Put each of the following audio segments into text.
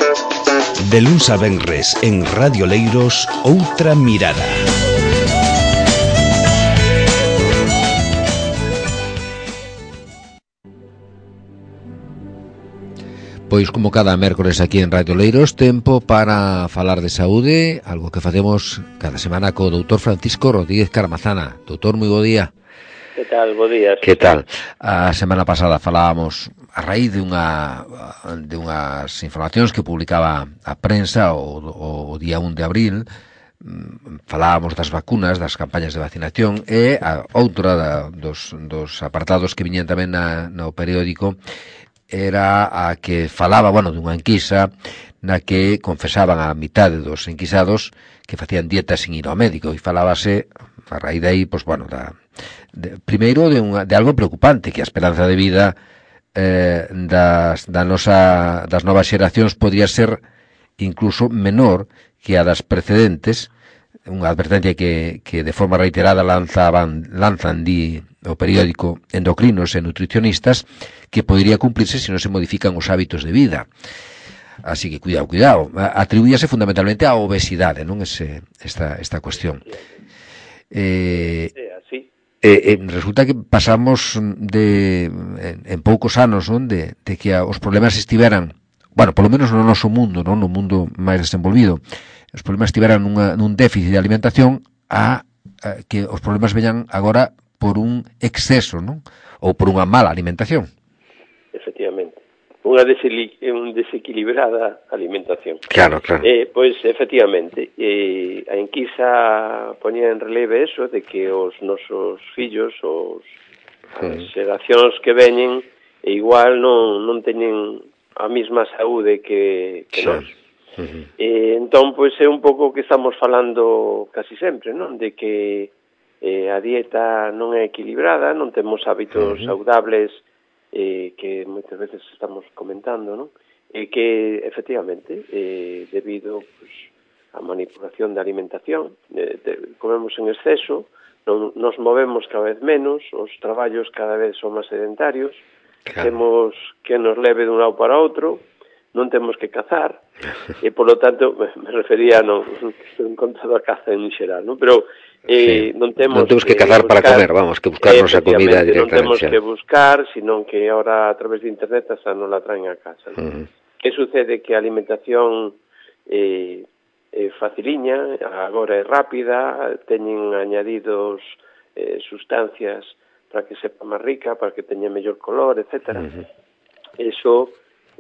De luns a venres en Radio Leiros, Outra Mirada. Pois como cada mércores aquí en Radio Leiros, tempo para falar de saúde, algo que facemos cada semana co doutor Francisco Rodríguez Caramazana. Doutor, moi bo día. Que tal? Bo día. Que tal? A semana pasada falábamos a raíz de unhas informacións que publicaba a prensa o día 1 de abril. Falábamos das vacunas, das campañas de vacinación, e a outra dos apartados que viñan tamén no periódico era a que falaba, dunha enquisa na que confesaban a mitade dos enquisados que facían dietas sin ir ao médico, e falábase a raíz de aí, primeiro de algo preocupante, que a esperanza de vida das novas xeracións podría ser incluso menor que a das precedentes. Unha advertencia que de forma reiterada lanzan o periódico Endocrinos e Nutricionistas, que podría cumplirse se non se modifican os hábitos de vida. Así que cuidado. Atribuíase fundamentalmente á obesidade, non esta cuestión. Resulta que pasamos en poucos anos, non, de que os problemas estiveran, polo menos no noso mundo, non, no mundo máis desenvolvido, os problemas estiveran nun déficit de alimentación, a que os problemas veñan agora por un exceso, non? Ou por unha mala alimentación. Efectivamente. Unha desequilibrada alimentación. Claro. Pois, efectivamente, a enquisa ponía en relieve eso, de que os nosos fillos, as xeracións que veñen, igual non teñen a mesma saúde que nós. Entón, pois, é un pouco que estamos falando casi sempre, non? De que a dieta non é equilibrada, non temos hábitos saudables, que moitas veces estamos comentando, non? E que, efectivamente, debido á manipulación da alimentación, comemos en exceso, nos movemos cada vez menos, os traballos cada vez son máis sedentarios, temos que nos leve dun lado para outro, non temos que cazar, e, polo tanto, me refería en contra da caza en xeral, non? Pero non temos que cazar para comer, que buscarnos a comida directamente. Non temos que buscar, senón que ahora a través de internet hasta nos la traen a casa. Que sucede? Que a alimentación é faciliña, agora é rápida, teñen añadidos sustancias para que sepa máis rica, para que teña mellor color, etcétera. Eso,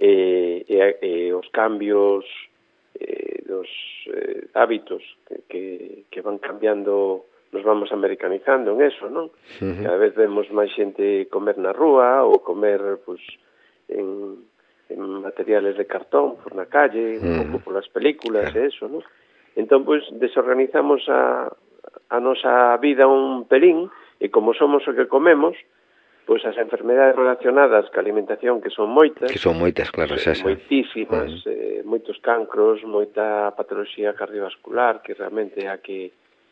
os cambios dos hábitos que van cambiando, nos vamos americanizando en eso, non? Cada vez vemos máis xente comer na rúa ou comer en materiales de cartón por na calle, un pouco polas películas e eso, non? Entón, desorganizamos a nosa vida un pelín, e como somos o que comemos, pois as enfermedades relacionadas ca alimentación, que son moitas, claro, moitísimas, moitos cancros, moita patoloxía cardiovascular, que realmente é a que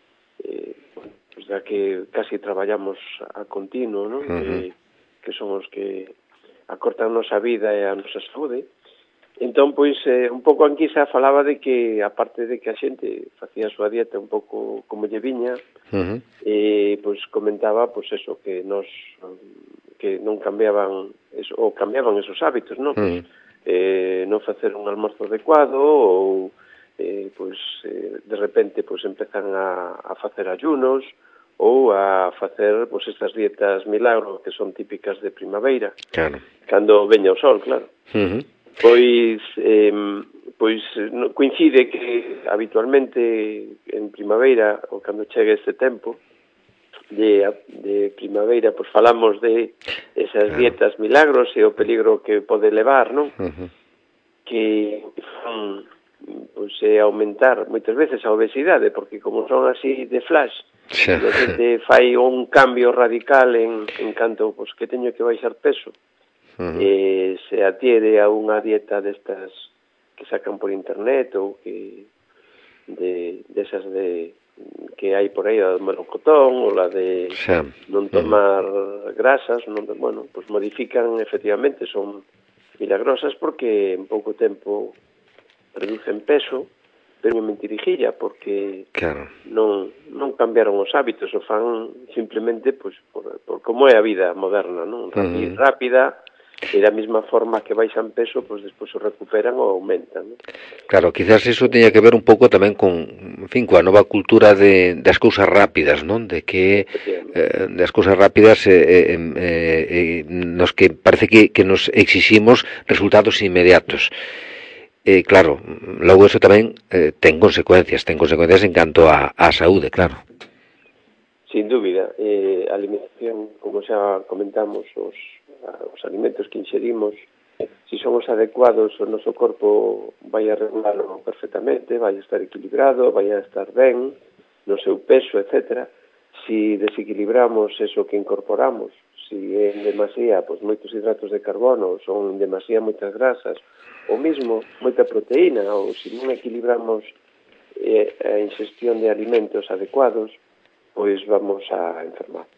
casi traballamos a continuo, non? Que son os que acortan a nosa vida e a nosa saúde. Entón, un pouco a enquisa falaba de que, aparte de que a xente facía a súa dieta un pouco como lle viña, comentaba, eso, que non cambiaban, ou cambiaban esos hábitos, non? Non facer un almorzo adecuado, ou, de repente, empezan a facer ayunos, ou a facer, estas dietas milagro, que son típicas de primavera, cando veña o sol, claro. Coincide que habitualmente en primavera, ou cando chegue este tempo de primavera, falamos de esas dietas milagros e o peligro que pode levar, non? Que fan aumentar moitas veces a obesidade, porque como son así de flash, a xente fai un cambio radical en canto que teño que baixar peso, se atiere a unha dieta destas que sacan por internet, ou que desas que hai por aí, a do melocotón, ou la de non tomar grasas, modifican, efectivamente, son milagrosas, porque en pouco tempo reducen peso, pero é mentirijilla, porque claro, non cambiaron os hábitos, o fan simplemente pois, por como é a vida moderna, non? Rápida, e da mesma forma que baixan peso, pois despois o recuperan ou aumentan, non? claro, quizás iso teña que ver un pouco tamén con, en fin, coa nova cultura das cousas rápidas, non? De que das cousas rápidas nos que parece que nos exiximos resultados inmediatos. Claro, logo eso tamén ten consecuencias en canto a saúde, claro. Sin dúbida, a alimentación, como xa comentamos, os alimentos que inxerimos, si son os adecuados, o noso corpo vai a regularlo perfectamente, vai a estar equilibrado, vai a estar ben no seu peso, etc. Si desequilibramos eso que incorporamos, si é en demasía pois, moitos hidratos de carbono, son en demasía moitas grasas, ou mesmo moita proteína, ou se non equilibramos a ingestión de alimentos adecuados, pois vamos a enfermar.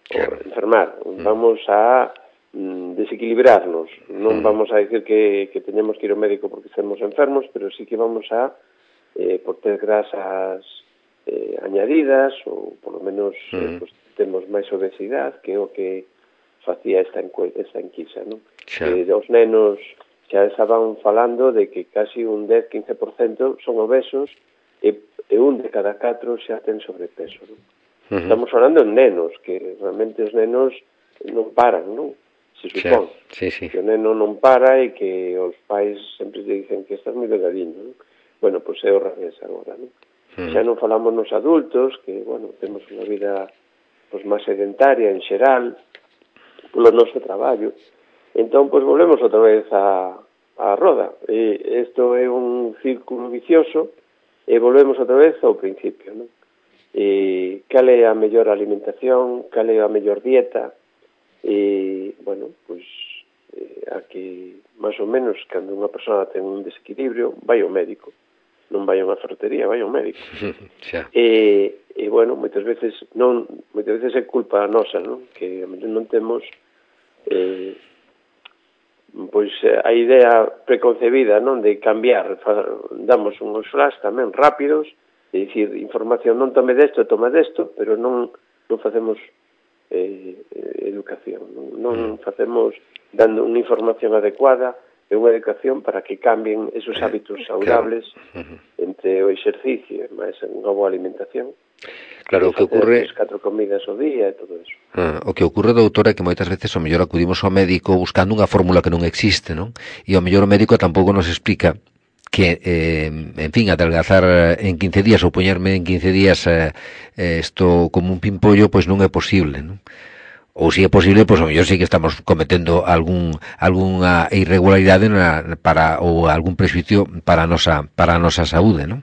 Vamos a desequilibrarnos. Non vamos a decir que teñemos que ir ao médico porque estemos enfermos, pero sí que vamos a por ter grasas añadidas, ou por lo menos pues, temos máis obesidade, que é o que facía esta enquisa, non? Os nenos xa estaban falando de que casi un 10-15% son obesos e un de cada 4 xa ten sobrepeso, non? Estamos falando en nenos, que realmente os nenos non paran, non? Se supón que o neno non para e que os pais sempre te dicen que estás moi delgadiño, non? Bueno, pois é o revés agora, non? Xa non falamos nos adultos, que, bueno, temos unha vida pois máis sedentaria en xeral, polo noso traballo. Entón, pois volvemos outra vez a roda. Isto é un círculo vicioso e volvemos outra vez ao principio, non? Cal é a mellor alimentación, cal é a mellor dieta, bueno, pois aquí, máis ou menos, cando unha persona ten un desequilibrio, vai ao médico, non vai a unha ferretería, vai ao médico. Bueno, moitas veces é culpa nosa, non? Que non temos pois a idea preconcebida, non, de cambiar. Damos uns flash tamén rápidos, de dicir, información, non tome desto, toma desto, pero non facemos educación, non facemos dando unha información adecuada e unha educación para que cambien esos hábitos saudables entre o exercicio e máis unha boa alimentación. Claro, o que ocurre... 4 comidas ao día e todo eso. O que ocurre, doutora, é que moitas veces ao mellor acudimos ao médico buscando unha fórmula que non existe, non? E ao mellor o médico tampouco nos explica que, en fin, adelgazar en 15 días ou poñerme en 15 días isto como un pimpollo, pois non é posible, non? Ou se é posible, pois ao mellor sí que estamos cometendo algunha irregularidade ou algún prexuicio para a nosa saúde, non?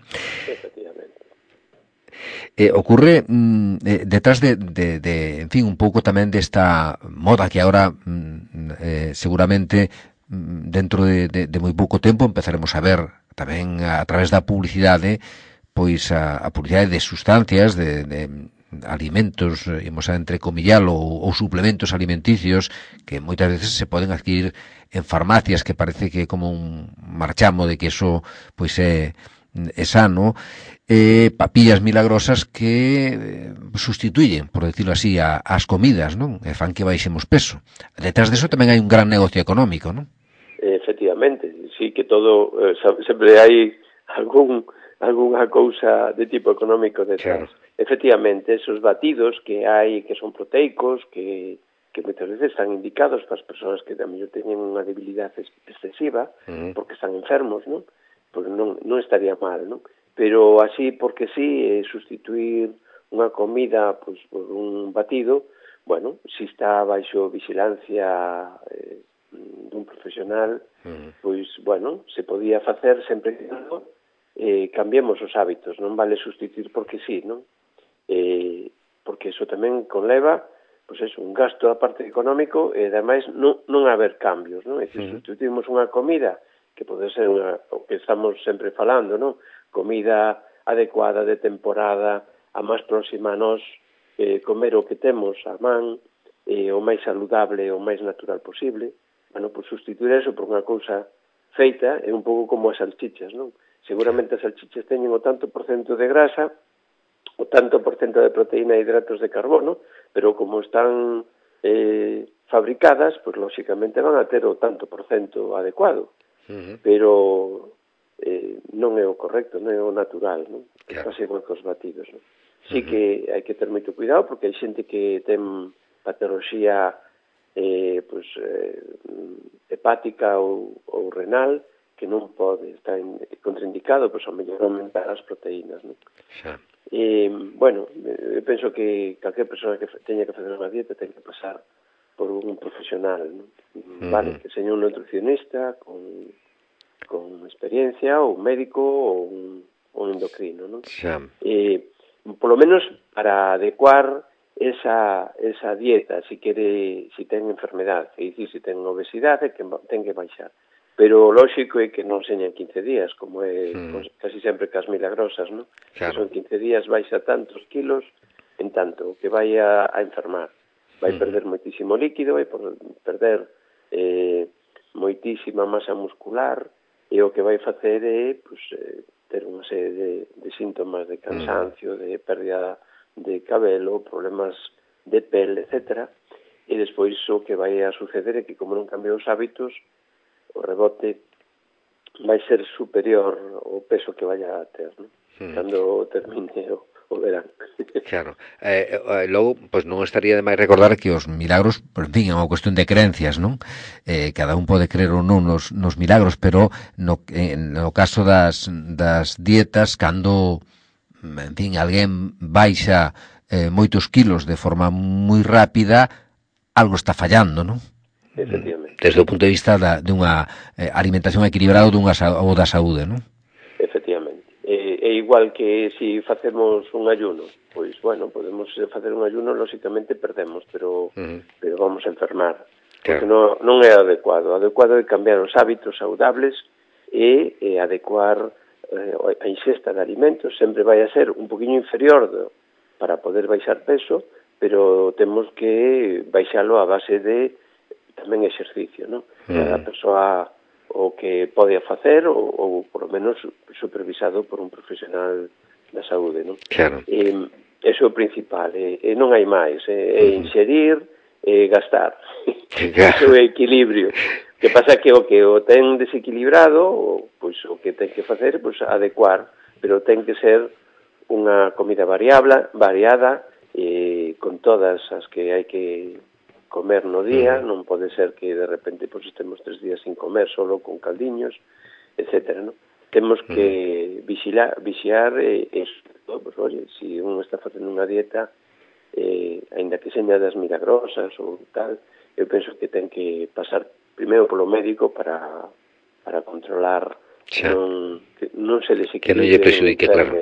Ocurre detrás de en fin, un pouco tamén desta moda que agora seguramente dentro de moi pouco tempo empezaremos a ver tamén a través da publicidade, pois a publicidade de sustancias, de alimentos, imos a entrecomillalo, ou suplementos alimenticios que moitas veces se poden adquirir en farmacias, que parece que é como un marchamo de que eso pois é sano, papillas milagrosas que sustituyen, por decirlo así, as comidas, non? E fan que baixemos peso. Detrás de eso tamén hai un gran negocio económico, non? Efectivamente, sí que todo, sempre hai algunha cousa de tipo económico detrás. Claro. Efectivamente, esos batidos que hai, que son proteicos, que moitas veces están indicados para as persoas que a mellor teñen unha debilidade excesiva, porque están enfermos, non? Porque non estaría mal, non? Pero así, porque sí, sustituir unha comida pois, por un batido, bueno, si está baixo vigilancia dun profesional, pois, bueno, se podía facer sempre que cambiemos os hábitos, non vale sustituir porque sí, non? Porque eso tamén conleva, pois eso, un gasto a parte económico e ademais non haber cambios, non? É dicir, sustituimos unha comida que pode ser o que estamos sempre falando, non? Comida adecuada, de temporada, a máis próxima a nós, comer o que temos a man, o máis saludable, o máis natural posible. Bueno, pois sustituir eso por unha cousa feita é un pouco como as salchichas, non? Seguramente as salchichas teñen o tanto por cento de grasa, o tanto por cento de proteína e hidratos de carbono, pero como están fabricadas, pues lóxicamente van a ter o tanto por cento adecuado. Pero non é o correcto, non é o natural, non? Que pase igual cos batidos, non? Sí que hai que ter moito cuidado porque hai xente que ten patoloxía hepática ou renal que non pode, está contraindicado, pois ao mellor aumentar as proteínas, non? Bueno, eu penso que calquer persona que teña que facer unha dieta ten que pasar por un profesional, non? Vale, que seña un nutricionista con experiencia, ou un médico, ou un endocrino, non? Por lo menos para adecuar esa dieta, si ten enfermedade, é dicir, si ten obesidade, que ten que baixar. Pero lógico é que non señan 15 días, como é casi sempre cas milagrosas, non? Que son 15 días, baixa tantos kilos, en tanto que vai a enfermar. Vai perder moitísimo líquido, vai perder moitísima masa muscular, e o que vai facer é ter unha serie de síntomas de cansancio, de pérdida de cabelo, problemas de pele, etc. E despois o que vai a suceder é que como non cambia os hábitos, o rebote vai ser superior ao peso que vai a ter, non? Cando termine o verán. Claro. Logo, pois non estaría de máis recordar que os milagros, por fin, é unha cuestión de creencias, non? Cada un pode creer ou non nos milagros, pero no caso das dietas, cando, en fin, alguén baixa moitos kilos de forma moi rápida, algo está fallando, non? Efectivamente. Desde o punto de vista dunha alimentación equilibrada ou da saúde, non? Efectivamente. É igual que se facemos un ayuno, pois, bueno, podemos facer un ayuno, lóxicamente perdemos, pero vamos a enfermar. Porque non é adecuado. O adecuado é cambiar os hábitos saudables e adecuar a ingesta de alimentos. Sempre vai a ser un poquinho inferior para poder baixar peso, pero temos que baixalo a base de tamén exercicio, non? Cada persoa o que pode facer ou por lo menos supervisado por un profesional da saúde, non? Claro. Eso é o principal, non hai máis, é inxerir e gastar. Eso é equilibrio. Que pasa que o ten desequilibrado, pois o que ten que facer, pois adecuar, pero ten que ser unha comida variada, con todas as que hai que comer no día, non pode ser que de repente pois estemos 3 días sin comer, solo con caldiños, etcétera, non? Temos que vixiar pois, oye, se un está facendo unha dieta, aínda que seña das milagrosas ou tal, eu penso que ten que pasar primeiro polo médico para controlar que non se desequilibre, que non lle prexudique, claro.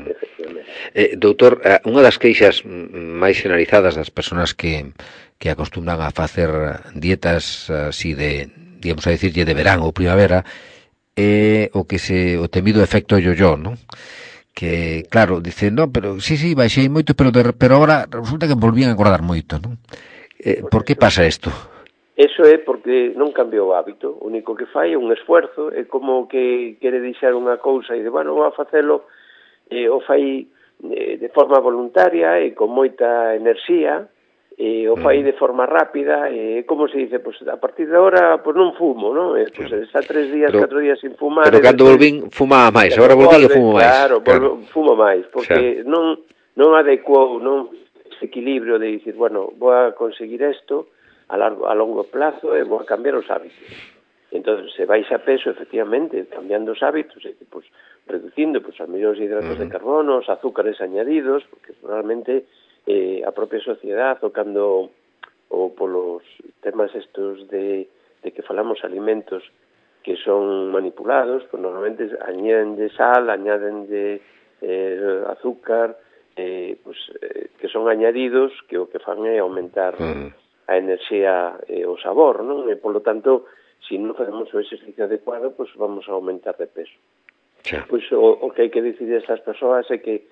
Doutor, unha das queixas máis generalizadas das persoas que acostumbran a facer dietas así de, digamos a decirlle, de verán ou primavera, é o temido efecto yo-yo, non? Que, claro, dice, no, pero sí, baixei moito, pero agora resulta que volvían a engordar moito, non? Por que pasa isto? Eso é porque non cambiou o hábito, o único que fai é un esfuerzo, é como que quere deixar unha cousa e de, bueno, vou a facelo, o fai de forma voluntaria e con moita enerxía, o fai de forma rápida, e como se dice, pues, a partir de agora pues, non fumo, non? Pues, está 3 días, 4 días sin fumar. Pero cando volvín fumaba máis, agora volvín e fumo máis. Claro, fumo máis, porque non adecuou ese equilibrio de dicir, bueno, vou a conseguir isto a longo plazo e vou a cambiar os hábitos. Entón, se baixa peso, efectivamente, cambiando os hábitos, pues, reducindo pues, os mellores hidratos de carbono, os azúcares añadidos, porque realmente a propia sociedade, tocando polos temas estos de que falamos alimentos que son manipulados, pues normalmente añaden de sal, añaden de azúcar, pues, que son añadidos que o que fan é aumentar a enerxía e o sabor, non? E, polo tanto, se non facemos o exercicio adecuado, pues vamos a aumentar de peso. Pois o que hai que decidir a estas persoas é que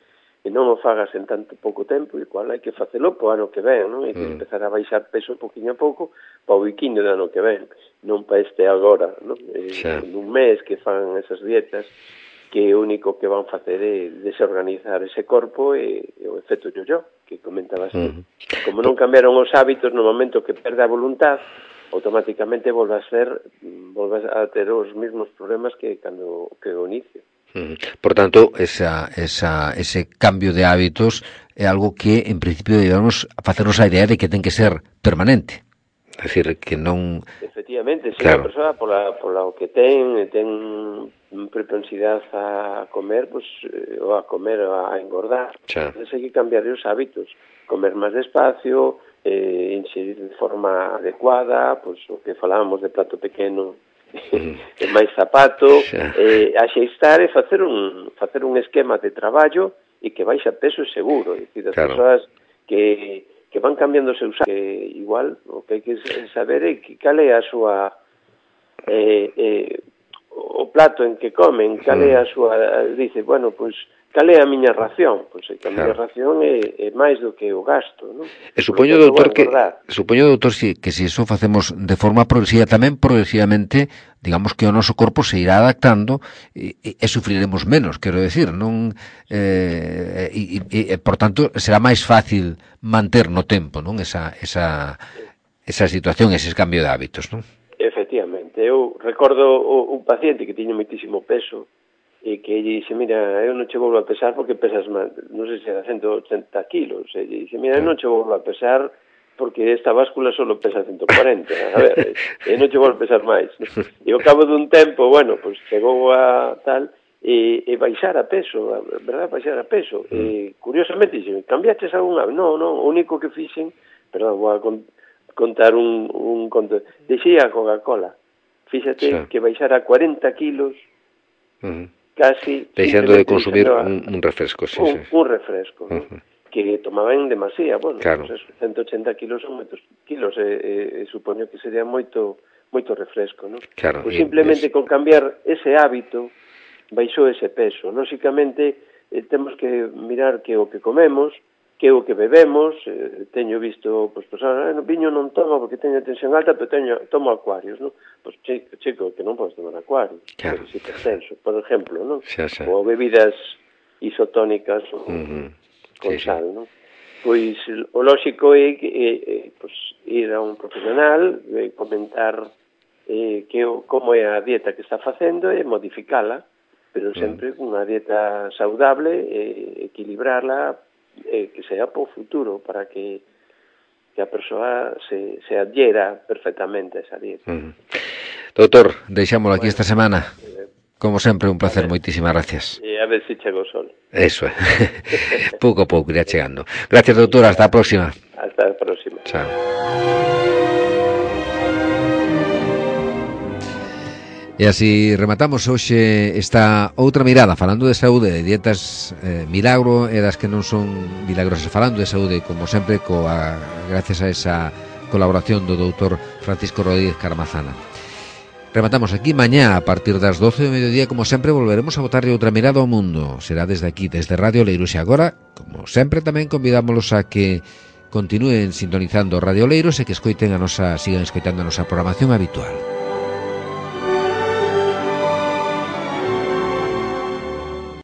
e non o fagas en tanto pouco tempo, igual hai que facelo po ano que ven, non? Hai que empezar a baixar peso poquinho a pouco para o biquiño do ano que ven, non para este agora, non? Nun mes que fan esas dietas, que o único que van facer é desorganizar ese corpo e o efecto yo-yo, que comentabas tú. Como non cambiaron os hábitos, no momento que perde a voluntad, automáticamente volve a ter os mesmos problemas que o inicio. Por tanto, ese cambio de hábitos é algo que, en principio, debemos facernos a idea de que ten que ser permanente. É dicir, que non... Efectivamente, se a persoa pola o que ten propensidade a comer, pues, ou a comer ou a engordar, entonces hai que cambiar os hábitos, comer máis despacio, inserir de forma adecuada, pues, o que falábamos de plato pequeno, e máis zapato, axeistar e facer un esquema de traballo e que baixa peso seguro, é dicir, as persoas que van cambiando os seus hábitos, que igual o que hai que saber é que cal é a súa o plato en que comen, cal é a súa, dice, bueno, pois cal é a miña ración? Pois a miña ración é máis do que o gasto, non? E supoño, doutor, que se iso facemos de forma progresiva, tamén progresivamente, digamos que o noso corpo se irá adaptando e sufriremos menos, quero decir, non? Por tanto, será máis fácil manter no tempo, non? Esa situación, ese cambio de hábitos, non? Efectivamente, eu recordo un paciente que tiña moitísimo peso e que lle dixe, mira, eu non che volvo a pesar porque pesas máis, non sei se era 180 kilos, e lle dixe, mira, eu non che volvo a pesar porque esta báscula solo pesa 140, a ver, e non che volvo a pesar máis. E ao cabo dun tempo, bueno, pues chegou a tal, e baixar a peso, verdad, baixar a peso. E curiosamente, dixe, cambiaches algunha? Non, o único que fixen, perdón, vou a contar un conto, deixei a Coca-Cola, fíxate que baixara 40 kilos, casi deixando de consumir un refresco, un refresco, ¿no? Que tomaban demasía, bueno, pues 180 kilos son moitos kilos, supoño que sería moito refresco, ¿no? Pues simplemente con cambiar ese hábito baixou ese peso. Lóxicamente temos que mirar que o que comemos, que o que bebemos, teño visto, pues, viño non tomo porque teño tensión alta, pero tomo acuarios, ¿no? Pues chico, que non podes tomar acuarios, si te tenso, por ejemplo, ¿no? Ou bebidas isotónicas con sal, ¿no? Pois o lóxico é pues, ir a un profesional, comentar como é a dieta que está facendo e modificala, pero sempre unha dieta saudable, equilibrarla, que sea para o futuro, para que a persoa se adhiera perfectamente a esa dieta. Doutor, deixámoslo aquí esta semana. Como sempre, un placer, moitísimas gracias. E a ver se chega o sol. Eso é. Pouco a pouco irá chegando. Gracias, doutor, hasta a próxima. Hasta a próxima. Chao. E así rematamos hoxe esta outra mirada falando de saúde, de dietas milagro e das que non son milagrosas, falando de saúde como sempre gracias a esa colaboración do doutor Francisco Rodríguez Carmazana. Rematamos aquí mañá a partir das 12 do mediodía, como sempre volveremos a botarlle outra mirada ao mundo. Será desde aquí, desde Radio Leiros, e agora, como sempre, tamén convidámoslos a que continúen sintonizando Radio Leiros e que sigan escoitando a nosa programación habitual.